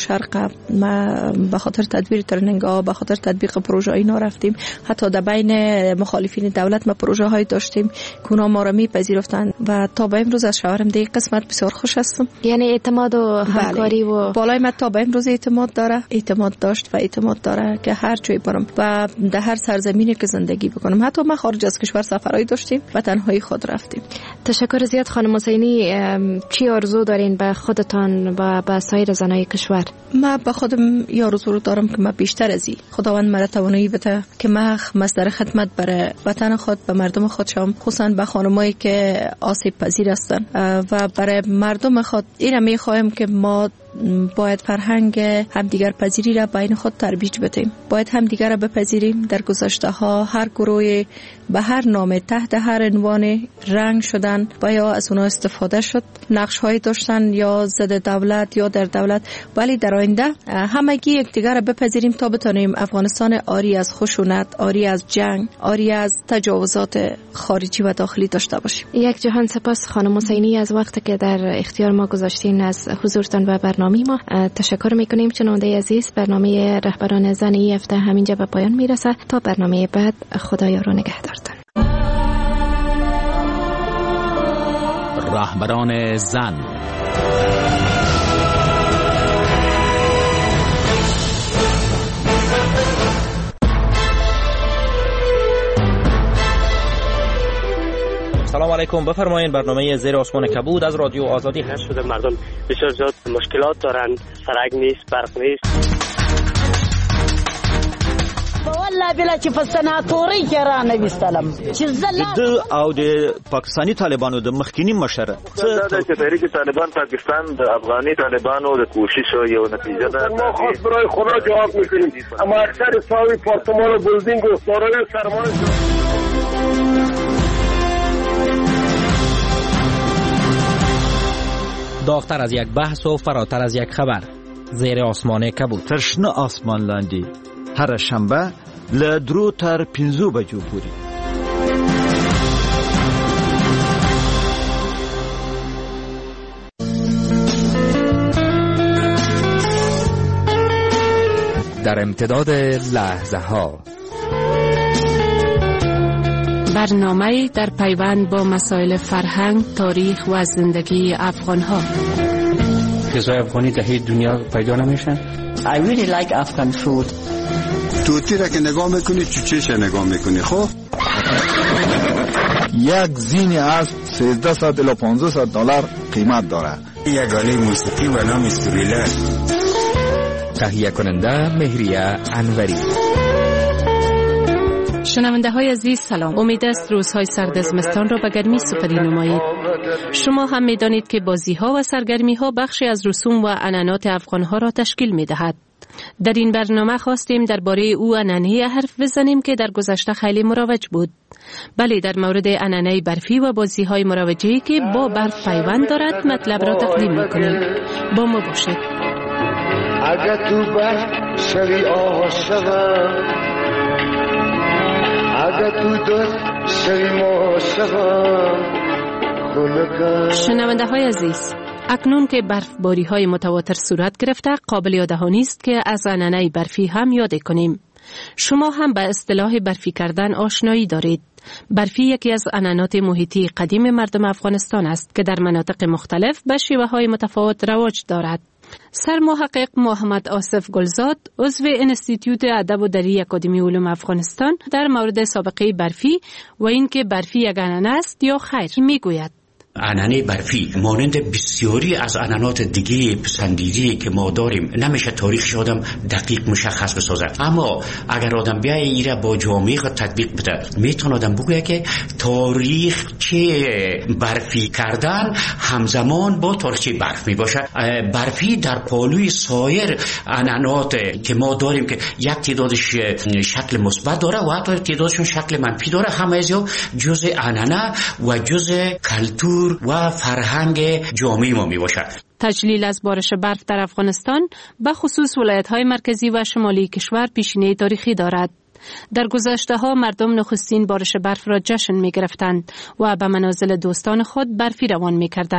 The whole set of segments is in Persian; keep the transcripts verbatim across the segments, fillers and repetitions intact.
شرق ما به خاطر تدبیر ترنینگ ها، به خاطر تطبیق پروژه اینا رفتیم. حتی در بین مخالفین دولت ما پروژه های داشتیم که اونا ما را میپذیرفتن و تا به امروز از شوهرم دیگه قسمت بسیار خوش هستم. یعنی اعتماد و همکاری و بالای من تا به امروز اعتماد داره، اعتماد داشت و اعتماد داره که هر جایی برم و در هر سرزمینی که زندگی بکنم. حتی ما خارج از کشور سفرهای داشتیم و تنهایی خود رفتیم. تشکر زیاد خانم حسینی. چی آرزو دارین به خودتان و به سایر زنای کشور؟ ما به خودم یا آرزو دارم که ما بیشتر از این خداوند مرا توانایی بده که ما مصدر خدمت برای وطن خود، به مردم خود شام، خصوصا به خانمایی که آسیب پذیر هستند و برای مردم خود اینا میخوایم که ما باید فرهنگ همدیگر پذیری را بین خود ترویج بدیم. باید همدیگر را بپذیریم. در گذشته ها هر گروه به هر نام تحت هر عنوان رنگ شدن و یا از اونا استفاده شد، نقش های داشتن یا ضد دولت یا در دولت، ولی در آینده همگی یکدیگر را بپذیریم تا بتونیم افغانستان آری از خشونت، آری از جنگ، آری از تجاوزات خارجی و داخلی داشته باشیم. یک جهان سپاس خانم حسینی از وقتی که در اختیار ما گذاشتین از حضورتان و برنامه ما. تشکر میکنیم. شنونده عزیز، برنامه رهبران زن این هفته همینجا به پایان میرسه. تا برنامه بعد، خدا یار و نگهدارتان. رهبران زن. سلام علیکم. بفرمایید. برنامه زیر آسمان کبود از رادیو آزادی هست. شده مردم بسیار زیاد مشکلات دارن، سرک نیست، برق نیست. والله بلا چې فسناتوري کې را نوستلم چې زلا د او د پاکستانی طالبانو د مخکینی مشر څه د تحریک طالبان پاکستان د افغاني طالبانو د کوشش یو نتیجه ده. ما خاص برای خدا جواب میکنیم، اما اکثر ساوی پارتمان و بلدینگ و سارای سرمان داغتر از یک بحث و فراتر از یک خبر. زیر آسمان کبود. ترشنه آسمان لاندی هر شنبه له درو تر پنځو بجو پورې. در امتداد لحظه ها، برنامه در پیوند با مسائل فرهنگ، تاریخ و زندگی افغان ها. غذای افغانی در هیچ دنیا پیدا نمیشن. I really like Afghan food. توتی را که نگاه میکنی چوچهش نگاه میکنی. خب یک زین از سیزده صد الی پانزده صد دلار قیمت داره. یک آله موسیقی و نام سوریله. تهیه کننده مهریه انوری. شنونده های عزیز سلام. امید است روزهای سرد زمستان را به گرمی سپری نمایید. شما هم می دانید که بازی ها و سرگرمی ها بخشی از رسوم و عنعنات افغان ها را تشکیل می دهد. در این برنامه خواستیم درباره او عنعنه حرف بزنیم که در گذشته خیلی مروج بود. بله، در مورد عنعنه برفی و بازی های مروجی که با برف پیوند دارد مطلب را تقدیم می کنیم. با ما باشید. اگه تو برف شوی عاشقم، اگه تو در شوی عاشقم. شنونده های عزیز، اکنون که برفباری های متواتر صورت گرفته، قابل یاددهانی است که از عنعنه برفی هم یاد کنیم. شما هم به اصطلاح برفی کردن آشنایی دارید. برفی یکی از عنعنات محیطی قدیم مردم افغانستان است که در مناطق مختلف به شیوه های متفاوت رواج دارد. سرمحقق محمد آصف گلزاد، عضو انستیتیوت ادب و دری اکادمی علوم افغانستان، در مورد سابقه برفی و اینکه برفی یک عنعنه است یا خیر میگوید. عنعنه برفی مانند بسیاری از عنعنات دیگه پسندیده که ما داریم نمیشه تاریخش آدم دقیق مشخص بسازه، اما اگر آدم بیای ایره با جامعه خود تطبیق بده میتونه آدم بگویه که تاریخ چه برفی کردن همزمان با تاریخ چه برف میباشه. برفی در پالوی سایر عنعنات که ما داریم که یک تعدادش شکل مثبت داره و حتی تعدادشون شکل منفی داره، همه از جزء عنعنه و جزء کلتور و فرهنگ جامعه ما می باشد. تجلیل از بارش برف در افغانستان به خصوص ولایت‌های مرکزی و شمالی کشور پیشینه تاریخی دارد. در گذشته ها مردم نخستین بارش برف را جشن می گرفتند و به منازل دوستان خود برفی روان می کردند.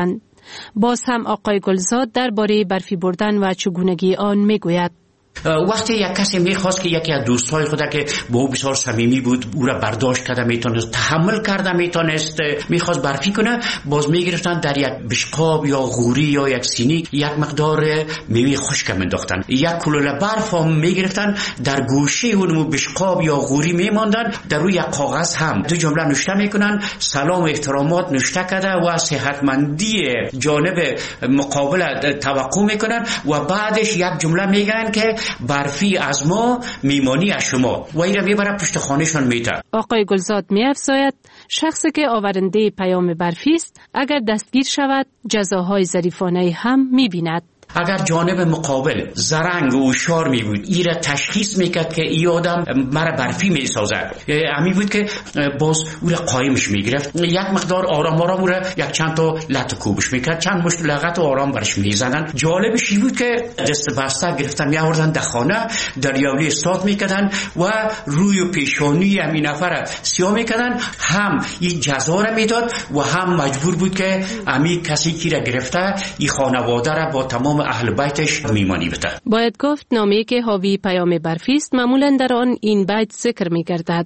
باز هم آقای گلزاد درباره برفی بردن و چگونگی آن میگوید. وقتی یک کسی میخواست که یکی از دوستای خود که با او بسیار صمیمی بود او را برداشت کرده میتونست تحمل کرده میتونست میخواست برفی کنه، باز میگرفتن در یک بشقاب یا غوری یا یک سینی یک مقدار میوه خشک مینداختن، یک کلوله برف هم میگرفتن در گوشه اون بشقاب یا غوری میماندن، در روی یک کاغذ هم دو جمله نوشته میکنن سلام و احترامات نوشته کرده و صحتمندی جانب مقابل توقع میکنن و بعدش یک جمله میگن که برفی از ما میمانی از شما و این را میبره پشت خانهشان میده. آقای گلزاد میافزاید شخصی که آورنده پیام برفی است اگر دستگیر شود جزاهای ظریفانه هم میبیند. اگر جانب مقابل زرنگ و هوشیار می بود ای را تشخیص میکرد که ای آدم مرا برفی میسازد، امی بود که باز او را قایمش میگرفت، یک مقدار آرام آرام او را یک چند تا لط کوبش میکرد، چند مشت لغت و آرام برش میزدن. جالبش این بود که دست بسته گرفتن میآوردن در خانه در یاولی استاد میکردن و روی و پیشانی همین نفر سیاه میکردن، هم این جزا را میداد و هم مجبور بود که امی کسی که را گرفته این خانواده را با تمام اهل بیتش میمانی بده. باید گفت نامه‌ای که حاوی پیام برفی است معمولا در آن این بیت ذکر می‌گردد: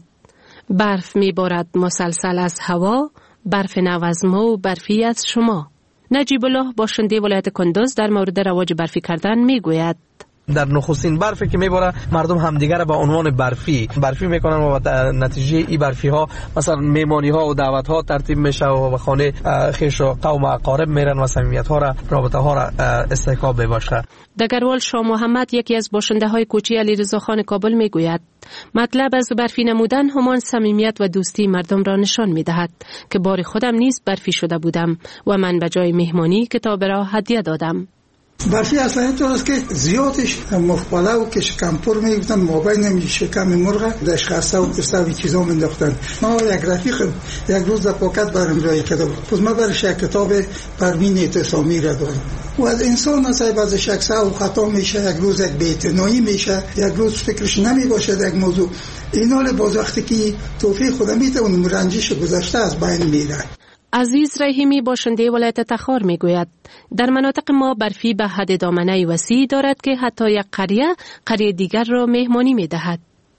برف میبارد مسلسل از هوا، برف نو از ما و برفی از شما. نجیب الله باشنده ولایت کندوز در مورد رواج برفی کردن میگوید: در نخستین برفی که میباره مردم همدیگر به عنوان برفی برفی میکنن و در نتیجه این برفی ها مثلا میمانی ها و دعوت ها ترتیب میشه و به خانه خویش و قوم اقارب میرن و صمیمیت ها را رابطه ها را استحکام میبخشه. دگروال شاه محمد یکی از باشنده های کوچه علیرضا خان کابل میگوید مطلب از برفی نمودن همان صمیمیت و دوستی مردم را نشان میدهد که بار خودم نیز برفی شده بودم و من به جای مهمانی کتاب را هدیه دادم. برفی اصلا اینطور است که زیادش مخبله و که شکمپور میگفتن مابین شکم مرغ در شخصه و پسته و چیزا مینداختن. ما یک رفیق یک روز در پاکت برم رای کرده بود، پس ما برش یک کتاب پروین اعتصامی را دارم و از انسان اصلا بعض شخصه و خطا میشه، یک روز یک بی‌اعتنایی میشه، یک روز فکرش نمی باشه یک موضوع، اینا له باز وقتی که توفیق خدا میده اون رنجش گذشته از بین میره. عزیز رحیمی باشنده ولایت تخار میگوید در مناطق ما برفی به حد دامنه وسیع دارد که حتی یک قریه قریه دیگر را مهمانی میدهد.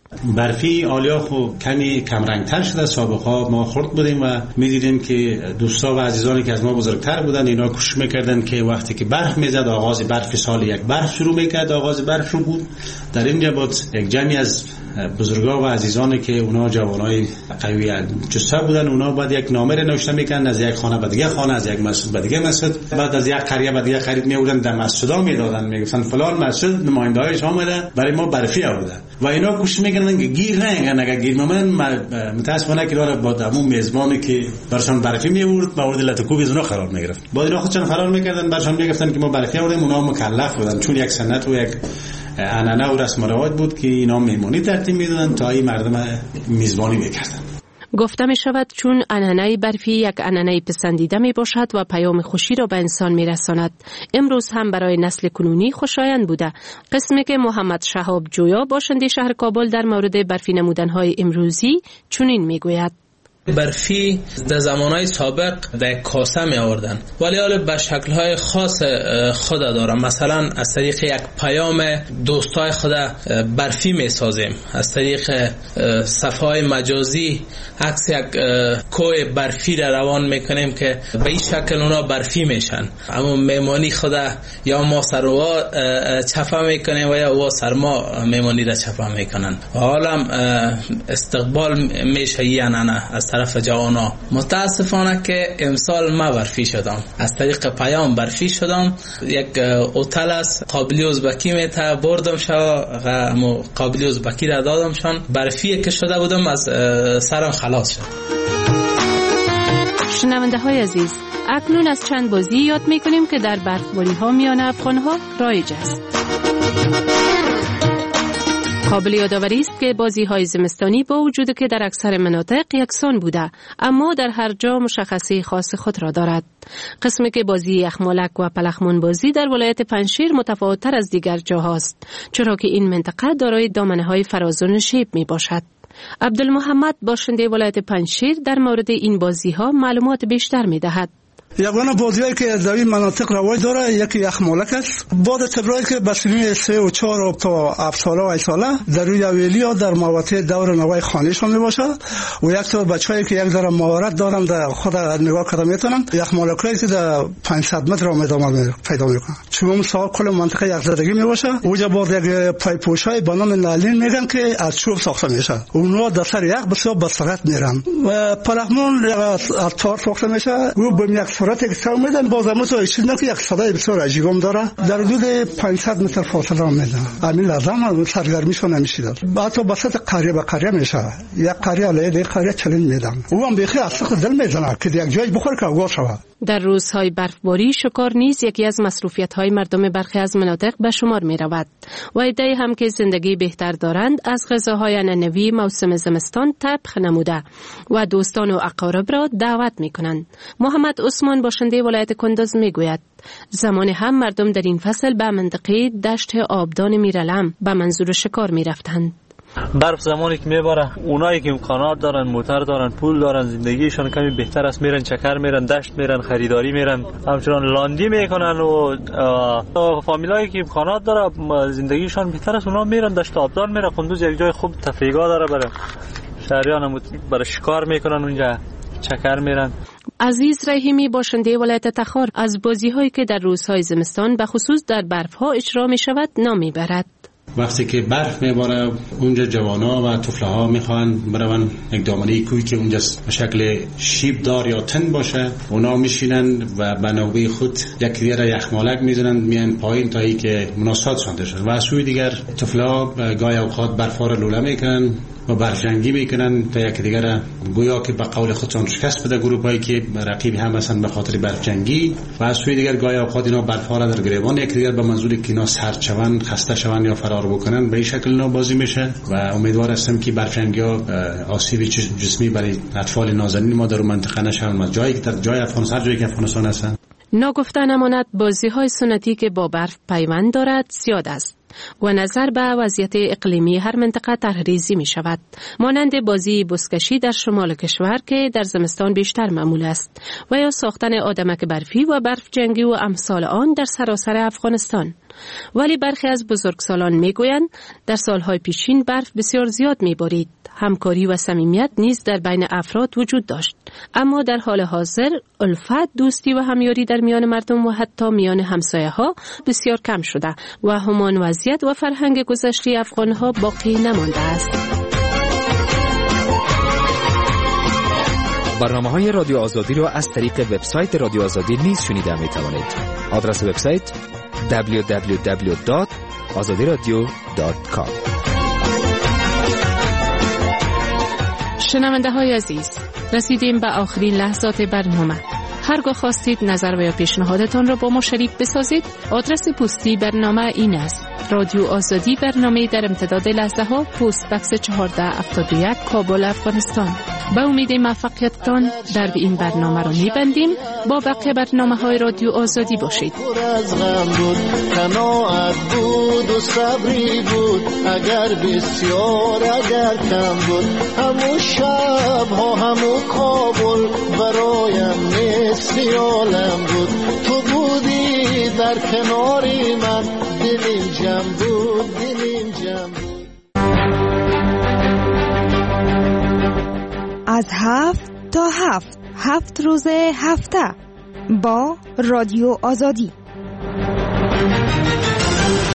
برفی آلیا خو کمی کمرنگتر شده، سابقا ما خورد بودیم و میدیدیم که دوستا و عزیزانی که از ما بزرگتر بودن اینا کوشش میکردن که وقتی که برف میزد آغاز برف سال یک برف شروع میکرد، آغاز برف رو بود در اینجا بود یک جمعی از بزرگا و عزیزانی که اونا جوانای قوی جثه بودن، اونا بعد یک نامه را نوشته میکنن از یک خانه به دیگه خانه، از یک مسجد به دیگه مسجد، بعد از یک قریه به دیگه قریه میوردن در مسجدها میدادن، میگفتن فلان مسجد نماینده‌هایش آمده برای ما برفی آورده و اینا کوشش میکنن که گیر نگیرن. اگر گیر مومن متاسفانه که داره با همون میزبانی که برشان برفی میورد مورد لطکوب از اونا قرار میگرفت، با اینا خودشون قرار میکردن برشان میگفتن که ما برفی آوردیم، اونا مکلف بودن چون یک سنت و یک عنعنه و رسم و رواج بود که اینا میمانی ترتیب میدادن تا این مردم میزبانی میکردن. گفته می شود چون عنعنه برفی یک عنعنه پسندیده می باشد و پیام خوشی را به انسان می رساند، امروز هم برای نسل کنونی خوشایند بوده. قسمی که محمد شهاب جویا باشنده شهر کابل در مورد برفی نمودن‌های امروزی چنین می گوید: برفی در زمانهای سابق در کاسه می آوردن ولی حالا به شکلهای خاص خود دارم. مثلا از طریق یک پیام دوستای خود برفی می سازیم، از طریق صفحه مجازی عکس یک کوه برفی را روان می کنیم که به این شکل اونا برفی میشن. اما میمانی خود یا ما سروا چپا می کنیم و یا او سر ما میمانی را چپا می کنن. حالا استقبال میشه یعنی از طرف جوانا. متاسفانه که امسال ما برفی شدم، از طریق پیام برفی شدم. یک هتل است قابلی ازبکی میته بردم شو و قابلی ازبکی را دادم شان، برفی که شده بودم از سرم خلاص شد. شنونده های عزیز، اکنون از چند بازی یاد میکنیم که در برفباری ها میان افغان ها رایج است. قابل یادآوری است که بازی‌های زمستانی با وجود که در اکثر مناطق یکسان بوده اما در هر جا مشخصه خاص خود را دارد. قسمی که بازی یخمالک و پلخمون بازی در ولایت پنجشیر متفاوت‌تر از دیگر جاهاست، چرا که این منطقه دارای دامنه‌های فراز و نشیب میباشد. عبدالمحمد باشنده ولایت پنجشیر در مورد این بازی‌ها معلومات بیشتر می‌دهد. یگانه بازیایی که در این مناطق رواج داره یکی یخمالک است. باد تبرایی که به سنین سه و چهار تا هفت ساله و هشت ساله در روی اویلیا در مواقع دور نوای خانهشون میباشه و یک تا بچه‌ای که یک ذره مهارت دارن در خود نگاه کردن میتونن یخمالکایی که در پانصد متر آمدن پیدا میکنن. چون سال کل منطقه یک زدگی میباشه. اونجا باز یک پایپوشای به نام نالین میگن که از چوب ساخته میشه. اونها در سر یک بسیار بسرعت میرن و پلخمون از تار ساخته میشه و به یک سرعتی که سر میدن باز هم تو چیزی که یک صدای بسیار عجیبم داره در حدود پانصد متر فاصله میدن. همین لازم سرگرمیشون نمیشه. حتی وسط قریه به قریه میشه. یک قریه علیه یک قریه چلین میدن. او هم بخی از سخت دل میزنه که یک جای بخور که آگاه شود. در روزهای برفباری شکار نیز یکی از مصروفیت‌های مردم برخی از مناطق به شمار می‌رود و عده‌ای هم که زندگی بهتر دارند از غذاهای عنعنوی موسم زمستان طبخ نموده و دوستان و اقارب را دعوت می‌کنند. محمد عثمان باشنده ولایت کندز می‌گوید زمان هم مردم در این فصل به منطقه دشت آبدان میرلم به منظور شکار می‌رفتند. برف زمانی که میباره اونایی که امکانات دارن، موتر دارن، پول دارن، زندگیشون کمی بهتر است، میرن چکر میرن، دشت میرن، خریداری میرن، همچنان لاندی میکنن و فامیلایی که امکانات داره زندگیشون بهتر است اونا میرن دشت آبدان میرن. کندوز یک جای خوب تفریحگاه داره برای شهریان، برای شکار میکنن اونجا چکر میرن. عزیز رحیمی باشنده ولایت تخار از بازی‌هایی که در روزهای زمستان به خصوص در برف‌ها اجرا می‌شود نام می‌برد. وقتی که برف میباره اونجا جوانا و طفلها میخوان برون یک دامنه کوی که اونجا به شکل شیب دار یا تن باشه اونا میشینن و به نوبه خود یک دیگر را یخمالک میزنن میان پایین تا ای که مناسبات سانده شد و از سوی دیگر طفلها گاهی اوقات برفا را لوله میکنن و برف جنگی میکنن تا یک دیگر گویا که به قول خودشان شکست بده گروهایی که رقیب هم هستن به خاطر برف جنگی و از سوی دیگر گاهی اوقات اینا برفا را در گریبان یک دیگر به منظوری که اینا سرد شوند خسته شوند یا فرار بکنن به این شکل اینا بازی میشه و امیدوار هستم که برف جنگی ها آسیب جسمی برای اطفال نازنین ما در منطقه نشون جایی که در جای افغانستان هر جایی که افغانستان هستن. ناگفته نماند بازی‌های سنتی که با برف پیوند دارد زیاد است و نظر به وضعیت اقلیمی هر منطقه طرح‌ریزی می شود. مانند بازی بزکشی در شمال کشور که در زمستان بیشتر معمول است و یا ساختن آدمک برفی و برف جنگی و امثال آن در سراسر افغانستان. ولی برخی از بزرگسالان می گویند در سالهای پیشین برف بسیار زیاد می بارید. همکاری و صمیمیت نیز در بین افراد وجود داشت، اما در حال حاضر الفت، دوستی و همیاری در میان مردم و حتی میان همسایه ها بسیار کم شده و همان وضعیت و فرهنگ گذشته افغان ها باقی نمانده است. برنامه های رادیو آزادی را از طریق وبسایت رادیو آزادی نیز شنیده می توانید. آدرس وبسایت دبلیو دبلیو دبلیو دات آزادی رادیو دات کام. شنونده های عزیز، رسیدیم به آخرین لحظات برنامه. هرگاه خواستید نظر و یا پیشنهادتان را با ما شریک بسازید، آدرس پستی برنامه این است: رادیو آزادی، برنامه در امتداد لحظه ها، پست بکس چهارده هفتاد و یک، کابل، افغانستان. به امید موفقیتتان در این برنامه را می‌بندیم. با بقیه برنامه های رادیو آزادی باشید. قناعت بود و صبری بود، اگر بسیار اگر کم بود، همون شب ها همون کابل برایم مثل عالم بود. تو بودی در کناری من، دلیم جمع بود، دلیم جمع بود. از هفت تا هفت، هفت روز هفته با رادیو آزادی.